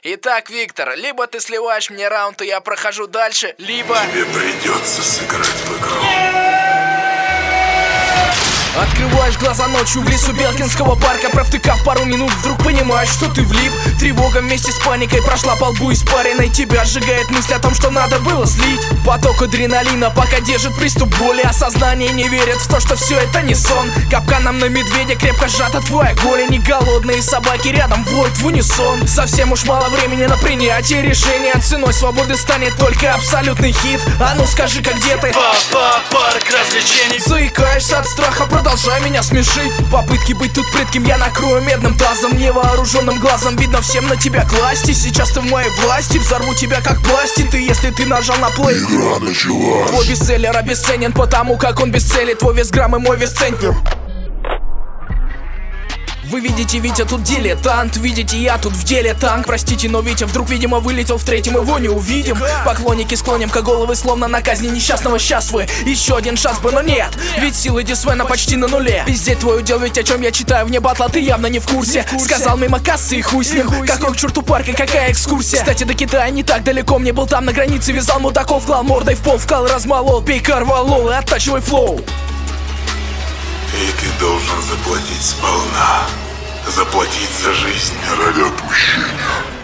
Итак, Виктор, либо ты сливаешь мне раунд, и я прохожу дальше, либо... Тебе придется сыграть в игру. Открываешь глаза ночью в лесу Белкинского парка, провтыкав пару минут, вдруг понимаешь, что ты влип. Тревога вместе с паникой прошла по лбу испаренной. Тебя сжигает мысль о том, что надо было слить. Поток адреналина пока держит приступ боли, а сознание не верит в то, что все это не сон. Капканом на медведя крепко сжата твоя голень, и голодные собаки рядом воют в унисон. Совсем уж мало времени на принятие решения, ценой свободы станет только абсолютный хит. А ну скажи-ка, где ты? Парк развлечений. Заикаешься от страха, продолжай меня смешить. Попытки быть тут прытким я накрою медным тазом. Невооруженным глазом видно всем на тебя класть. И сейчас ты в моей власти, взорву тебя как пластик. И если ты нажал на плей, Игра началась. твой бестселлер обесценен, потому как он без цели. Твой вес грамм и мой вес центнер. Вы видите, Витя тут дилетант, видите, я тут в деле танк. Простите, но Витя вдруг, видимо, вылетел в третьем, его не увидим. Поклонники склоним-ка головы, словно на казни несчастного. Сейчас вы, еще один шанс бы, но нет, ведь силы Дисвена почти на нуле. Пиздеть твой удел, ведь о чем я читаю вне батла, ты явно не в курсе. Сказал мимо кассы и хуй с ним, какой к черту парк и какая экскурсия. Кстати, до Китая не так далеко, мне был там на границе. Вязал мудаков, клал мордой в пол, вкал, размолол. Пей карвалол и оттачивай флоу. И ты должен заплатить сполна. Заплатить за жизнь ради отпущения.